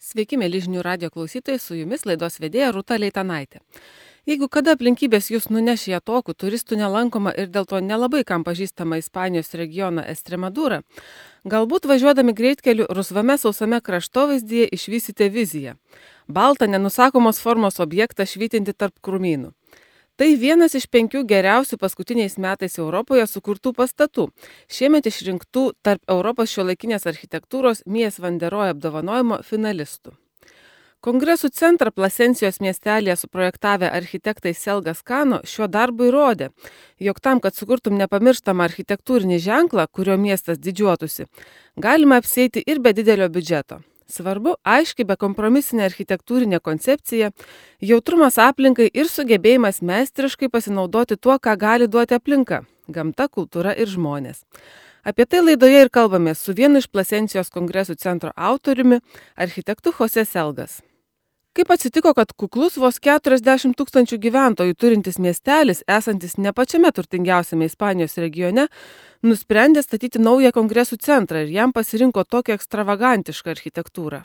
Sveiki, mėly žinių radijo klausytojai, su jumis laidos vedėja Rūta Leitanaitė. Jeigu kada aplinkybės jūs nuneš į atokų, turistų nelankoma ir dėl to nelabai kam pažįstama Ispanijos regioną Estremadūrą, galbūt važiuodami greitkeliu rusvame sausame kraštovaizdyje išvysite viziją. Baltą nenusakomos formos objektą švytinti tarp krūmynų. Tai vienas iš 5 geriausių paskutiniais metais Europoje sukurtų pastatų, šiemet išrinktų tarp Europos šiuolaikinės architektūros Mies van der Rohe apdovanojimo finalistų. Kongresų centrą Plasensijos miestelėje suprojektavę architektai Selgas Kano šiuo darbu įrodė, jog tam, kad sukurtum nepamirštamą architektūrinį ženklą, kurio miestas didžiuotųsi, galima apsieiti ir be didelio biudžeto. Svarbu aiškiai bekompromisinė architektūrinė koncepcija, jautrumas aplinkai ir sugebėjimas meistriškai pasinaudoti tuo, ką gali duoti aplinka - gamta, kultūra ir žmonės. Apie tai laidoje ir kalbamės su vienu iš Plasensijos kongresų centro autoriumi, architektu Jose Selgas. Kaip atsitiko, kad kuklus vos 40 000 gyventojų turintis miestelis, esantis ne pačiame turtingiausiame Ispanijos regione, nusprendė statyti naują kongresų centrą ir jam pasirinko tokią ekstravagantišką architektūrą.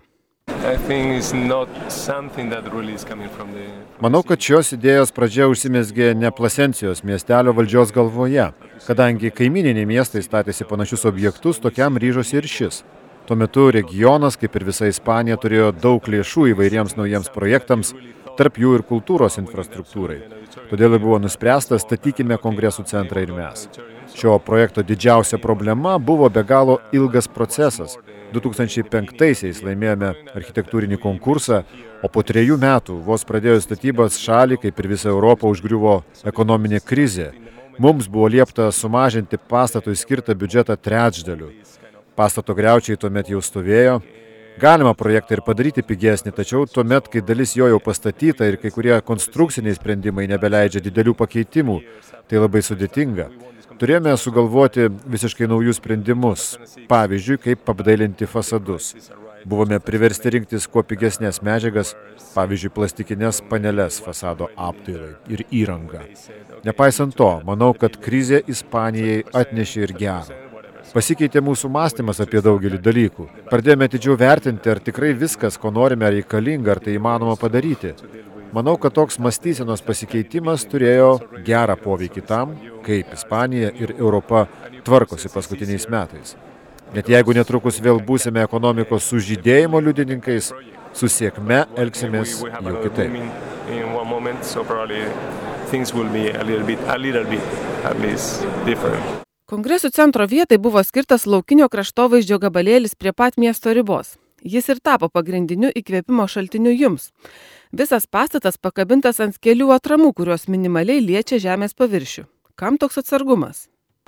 Manau, kad šios idėjos pradžia užsimezgė ne Plasensijos miestelio valdžios galvoje, kadangi kaimyniniai miestai statėsi panašius objektus, tokiam ryžosi ir šis. Tuo metu regionas, kaip ir visa Ispanija, turėjo daug lėšų įvairiems naujiems projektams, tarp jų ir kultūros infrastruktūrai. Todėl buvo nuspręsta, statykime kongresų centrą ir mes. Šio projekto didžiausia problema buvo be galo ilgas procesas. 2005-aisiais laimėjome architektūrinį konkursą, o po 3 metų, vos pradėjus statybas, šalį, kaip ir visą Europą, užgriuvo ekonominė krizė. Mums buvo liepta sumažinti pastatui skirtą biudžetą trečdaliu. Pastato griaučiai tuomet jau stovėjo. Galima projektą ir padaryti pigesnį, tačiau tuomet, kai dalis jo jau pastatyta ir kai kurie konstrukciniai sprendimai nebeleidžia didelių pakeitimų, tai labai sudėtinga. Turėjome sugalvoti visiškai naujus sprendimus, pavyzdžiui, kaip apdailinti fasadus. Buvome priversti rinktis kuo pigesnės medžiagas, pavyzdžiui, plastikinės paneles fasado apdailai ir įrangą. Nepaisant to, manau, kad krizė Ispanijai atnešė ir gerą. Pasikeitė mūsų mąstymas apie daugelį dalykų. Pradėjome atidžiau vertinti, ar tikrai viskas, ko norime, reikalinga, ar tai įmanoma padaryti. Manau, kad toks mąstysenos pasikeitimas turėjo gerą poveikį tam, kaip Ispanija ir Europa tvarkosi paskutiniais metais. Net jeigu netrukus vėl būsime ekonomikos sužydėjimo liudininkais, su sėkme elgsimės jau kitaip. Kongresų centro vietai buvo skirtas laukinio kraštovaizdžio gabalėlis prie pat miesto ribos. Jis ir tapo pagrindiniu įkvėpimo šaltiniu jums. Visas pastatas pakabintas ant kelių atramų, kurios minimaliai liečia žemės paviršių. Kam toks atsargumas?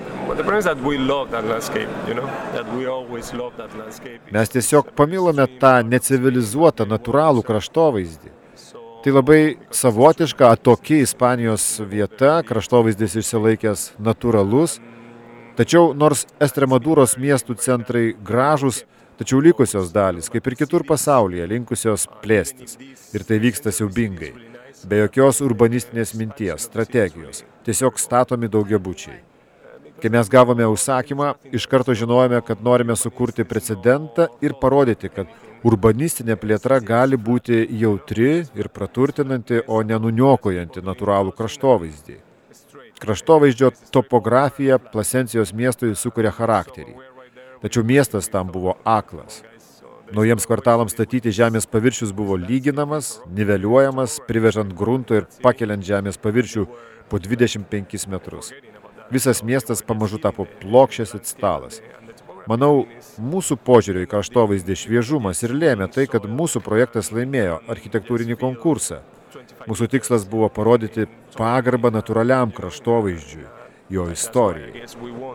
Mes tiesiog pamilome tą necivilizuotą, natūralų kraštovaizdį. Tai labai savotiška, atoki Ispanijos vieta, kraštovaizdis išsilaikęs natūralus. Tačiau nors Estremadūros miestų centrai gražūs, tačiau likusios dalys, kaip ir kitur pasaulyje, linkusios plėstis. Ir tai vyksta siaubingai. Be jokios urbanistinės minties, strategijos. Tiesiog statomi daugiabučiai. Kai mes gavome užsakymą, iš karto žinojome, kad norime sukurti precedentą ir parodyti, kad urbanistinė plėtra gali būti jautri ir praturtinanti, o nenuniokojanti natūralų kraštovaizdį. Kraštovaizdžio topografija Plasensijos miestui sukuria charakterį. Tačiau miestas tam buvo aklas. Naujiems kvartalams statyti žemės paviršius buvo lyginamas, niveliuojamas, privežant grunto ir pakeliant žemės paviršių po 25 metrus. Visas miestas pamažu tapo plokščias it stalas. Manau, mūsų požiūrio į kraštovaizdį šviežumas ir lėmė tai, kad mūsų projektas laimėjo architektūrinį konkursą. Mūsų tikslas buvo parodyti pagarbą natūraliam kraštovaizdžiui, jo istorijai.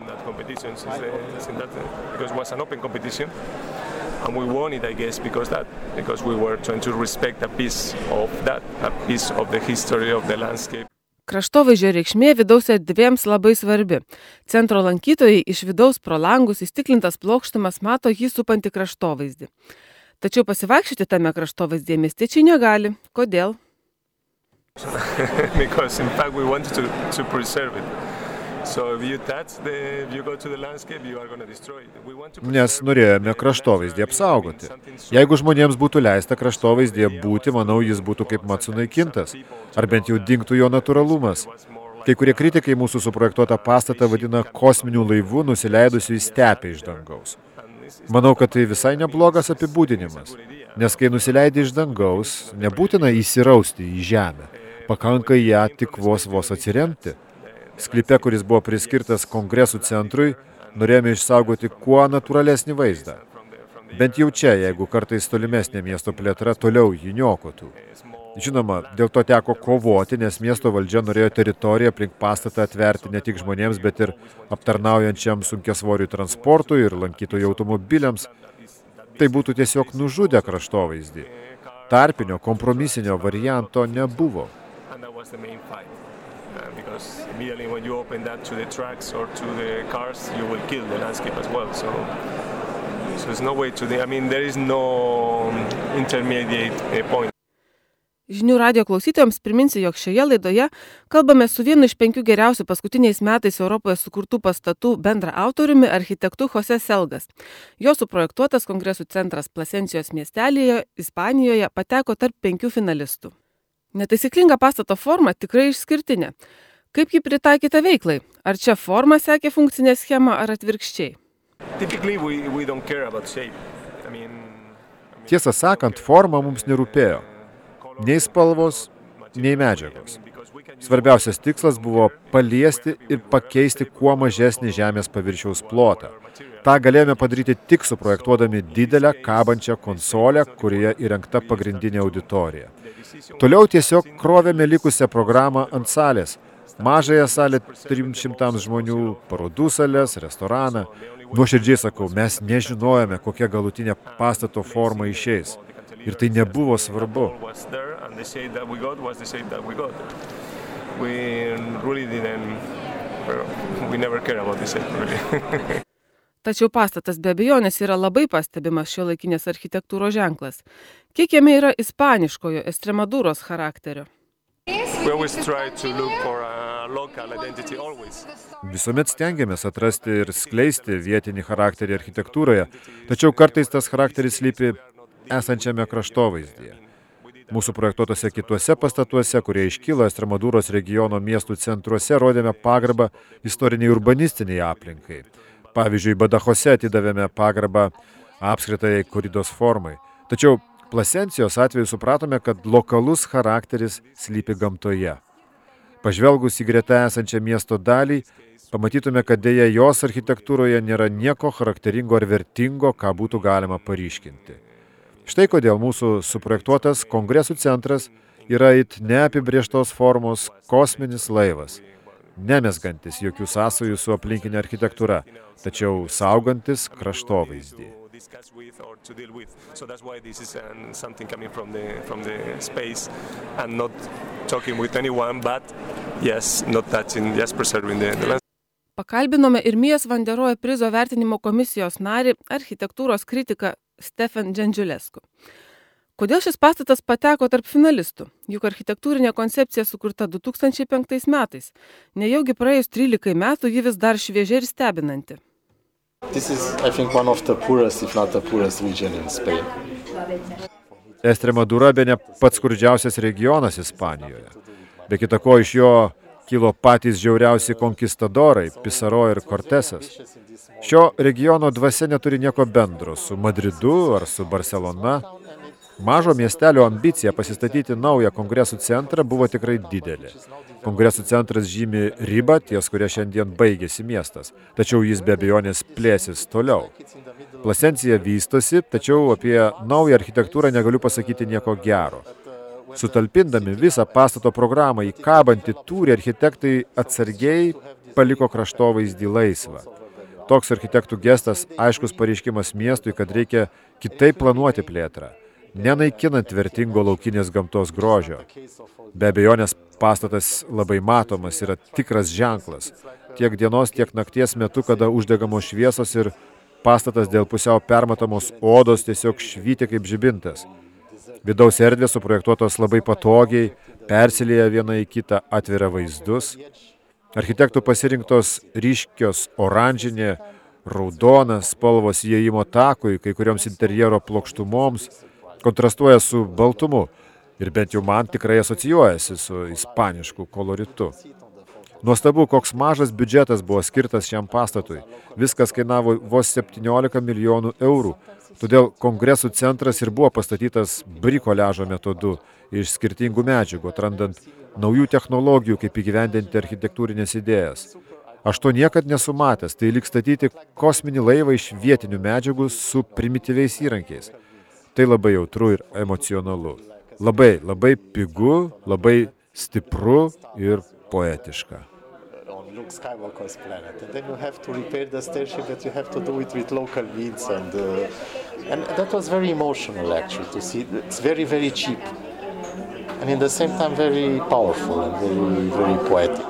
Kraštovaizdžio reikšmė vidaus erdvėms labai svarbi. Centro lankytojai iš vidaus pro langus įstiklintas plokštumas mato jį supantį kraštovaizdį. Tačiau pasivaikščioti tame kraštovaizdyje miestiečiai negali. Kodėl? Nes norėjome kraštovaizdį apsaugoti. Jeigu žmonėms būtų leista kraštovaizdėje būti, manau, jis būtų kaip mat sunaikintas, ar bent jau dingtų jo natūralumas. Kai kurie kritikai mūsų suprojektuotą pastatą vadina kosminiu laivu nusileidusiu į stepę iš dangaus. Manau, kad tai visai neblogas apibūdinimas, nes kai nusileidi iš dangaus, nebūtina įsirausti į žemę, pakanka ją tik vos atsiremti. Sklype, kuris buvo priskirtas Kongresų centrui, norėjome išsaugoti kuo natūralesnį vaizdą. Bent jau čia, jeigu kartais tolimesnė miesto plėtra toliau jį niokotų. Žinoma, dėl to teko kovoti, nes miesto valdžia norėjo teritoriją aplink pastatą atverti ne tik žmonėms, bet ir aptarnaujančiam sunkiasvoriui transportui ir lankytojų automobiliams. Tai būtų tiesiog nužudę kraštovaizdį. Tarpinio, kompromisinio varianto nebuvo. Because immediately when you open that to the trucks or to the cars, you will kill the landscape as well. So there's no way to there is no intermediate point. Žinių radijo klausytojams priminsiu, jog šioje laidoje kalbame su vienu iš 5 geriausių paskutiniais metais Europoje sukurtų pastatų bendraautoriumi architektu Jose Selgas. Jo suprojektuotas Kongresų centras Plasencijos miestelyje, Ispanijoje, pateko tarp 5 finalistų. Netaisyklinga pastato forma tikrai išskirtinė. Kaip ji pritaikyta veiklai? Ar čia forma sekė funkcinę schemą ar atvirkščiai? Tiesą sakant, forma mums nerūpėjo. Nei spalvos, nei medžiagos. Svarbiausias tikslas buvo paliesti ir pakeisti kuo mažesnį žemės paviršiaus plotą. Ta galėjome padaryti tik suprojektuodami didelę kabančią konsolę, kurioje įrengta pagrindinė auditorija. Toliau tiesiog krovėme likusią programą ant salės. Mažąją salę 300 žmonių, parodų salės, restoraną. Nuoširdžiai sakau, mes nežinojome, kokia galutinė pastato forma išeis. Ir tai nebuvo svarbu. Tačiau pastatas be abejonės yra labai pastebimas šiuolaikinės architektūros ženklas. Kiek jame yra ispaniškojo Estremadūros charakterio? Visuomet stengiamės atrasti ir skleisti vietinį charakterį architektūroje, tačiau kartais tas charakteris slypi esančiame kraštovaizdyje. Mūsų projektuotose kituose pastatuose, kurie iškyla Estremadūros regiono miestų centruose, rodėme pagarbą istoriniai urbanistiniai aplinkai. Pavyzdžiui, Badajose atidavėme pagarbą apskritai koridos formai. Tačiau Plasencijos atveju supratome, kad lokalus charakteris slypi gamtoje. Pažvelgus į greta esančią miesto dalį, pamatytume, kad dėja jos architektūroje nėra nieko charakteringo ar vertingo, ką būtų galima paryškinti. Štai kodėl mūsų suprojektuotas Kongresų centras yra it neapibrėžtos formos kosminis laivas, nemezgantis jokių sąsajų su aplinkinė architektūra, tačiau saugantis kraštovaizdį. Pakalbinome ir Mies van der Rohe prizo vertinimo komisijos narį, architektūros kritiką Stefan Džendžiulesku. Kodėl šis pastatas pateko tarp finalistų? Juk architektūrinė koncepcija sukurta 2005 metais. Nejaugi praėjus 13 metų ji vis dar šviežia ir stebinanti. Estremadūra bene pats skurdžiausias regionas Ispanijoje. Be kita ko iš jo kilo patys žiauriausi konkistadorai, Pisaro ir Cortesas. Šio regiono dvasia neturi nieko bendro su Madridu ar su Barcelona. Mažo miestelio ambicija pasistatyti naują Kongresų centrą buvo tikrai didelė. Kongresų centras žymi ribą, ties kuria šiandien baigėsi miestas, tačiau jis be abejonės plėsis toliau. Plasencija vystosi, tačiau apie naują architektūrą negaliu pasakyti nieko gero. Sutalpindami visą pastato programą į kabantį tūrį, architektai atsargiai paliko kraštovaizdį laisvą. Toks architektų gestas aiškus pareiškimas miestui, kad reikia kitaip planuoti plėtrą, nenaikinant vertingo laukinės gamtos grožio. Be abejonės pastatas labai matomas, yra tikras ženklas, tiek dienos, tiek nakties metu, kada uždegamos šviesos ir pastatas dėl pusiau permatamos odos tiesiog švyti kaip žibintas. Vidaus erdvės suprojektuotos labai patogiai, persilieja viena į kitą, atveria vaizdus. Architektų pasirinktos ryškios oranžinė, raudona spalvos įėjimo takui, kai kurioms interjero plokštumoms, kontrastuoja su baltumu ir bent jau man tikrai asocijuojasi su ispanišku koloritu. Nuostabu, koks mažas biudžetas buvo skirtas šiam pastatui. Viskas kainavo vos 17 milijonų eurų. Todėl kongresų centras ir buvo pastatytas brikoliažo metodu iš skirtingų medžiagų, atrandant naujų technologijų, kaip įgyvendinti architektūrinės idėjas. Aš to niekad nesu matęs, tai lyg statyti kosminį laivą iš vietinių medžiagų su primityviais įrankiais. Tai labai jautru ir emocionalu. Labai pigu, labai stipru ir poetiška. On Luke Skywalker's planet, and then you have to repair the starship, but you have to do it with local means, and that was very emotional actually to see. It's very cheap, and in the same time very powerful and very poetic.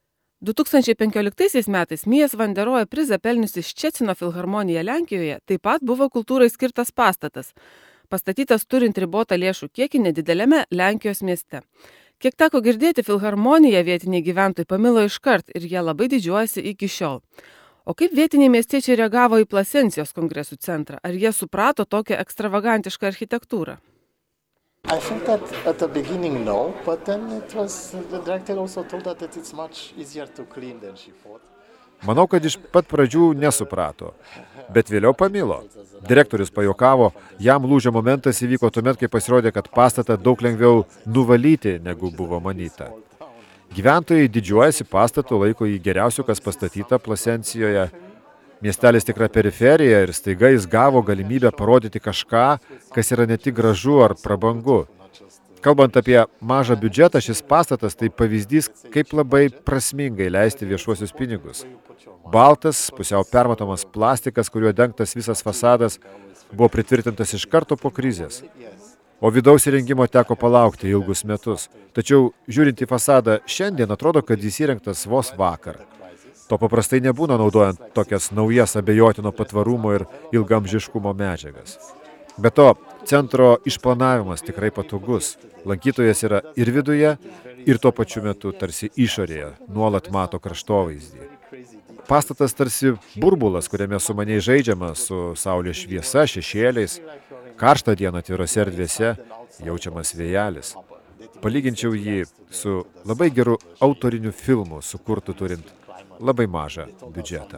2015 metais Mies van der Rohe prizą pelniusi Ščecino filharmonija Lenkijoje taip pat buvo kultūrai skirtas pastatas, pastatytas turint ribotą lėšų kiekį nedideliame Lenkijos mieste. Kiek teko girdėti, filharmoniją vietiniai gyventojai pamilo iškart ir jie labai didžiuojasi iki šiol. O kaip vietiniai miestiečiai reagavo į Plasencijos kongresų centrą? Ar jie suprato tokią ekstravagantišką architektūrą? I think that at the beginning no, but then the director also told that it's much easier to clean than she thought. Manau, kad iš pat pradžių nesuprato, bet vėliau pamilo. Direktorius pajuokavo, jam lūžio momentas įvyko tuomet, kai pasirodė, kad pastatą daug lengviau nuvalyti, negu buvo manyta. Gyventojai didžiuojasi pastatu, laiko jį geriausiu, kas pastatyta Plasencijoje. Miestelis tikra periferija ir staiga jis gavo galimybę parodyti kažką, kas yra ne tik gražu ar prabangu. Kalbant apie mažą biudžetą, šis pastatas tai pavyzdys, kaip labai prasmingai leisti viešuosius pinigus. Baltas, pusiau permatomas plastikas, kuriuo dengtas visas fasadas, buvo pritvirtintas iš karto po krizės. O vidaus įrengimo teko palaukti ilgus metus. Tačiau, žiūrint į fasadą, šiandien atrodo, kad jis įrengtas vos vakar. To paprastai nebūna naudojant tokias naujas abejotino patvarumo ir ilgamžiškumo medžiagas. Be to, centro išplanavimas tikrai patogus. Lankytojas yra ir viduje, ir tuo pačiu metu tarsi išorėje, nuolat mato kraštovaizdį. Pastatas tarsi burbulas, kuriame sumaniai žaidžiama su saulės šviesa, šešėliais. Karštą dieną atvirose erdvėse jaučiamas vėjelis. Palyginčiau jį su labai geru autoriniu filmu, sukurtu turint labai mažą biudžetą.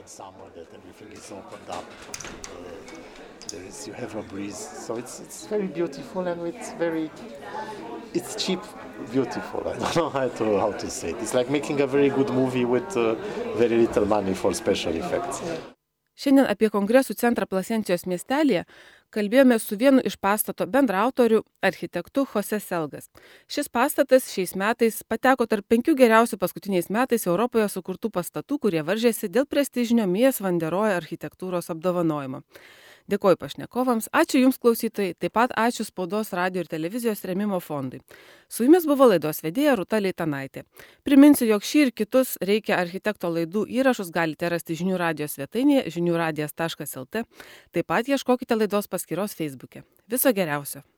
You have a breeze, so it's very beautiful and it's cheap, beautiful. I don't know how to say it. It's like making a very good movie with very little money for special effects. Šiandien apie kongresų centrą Plasencijos miestelyje kalbėjome su vienu iš pastato bendraautorių, architektu Jose Selgas. Šis pastatas šiais metais pateko tarp 5 geriausių paskutiniais metais Europoje sukurtų pastatų, kurie varžėsi dėl prestižinio Mies van der Rohe architektūros apdovanojimo. Dėkoju pašnekovams, ačiū Jums klausytojai, taip pat ačiū Spaudos, radijo ir televizijos rėmimo fondui. Su Jumis buvo laidos vedėja Rūta Leitanaitė. Priminsiu, jog šį ir kitus Reikia architekto laidų įrašus galite rasti žinių radijos svetainėje žiniųradijas.lt. Taip pat ieškokite laidos paskyros Facebook'e. Viso geriausio.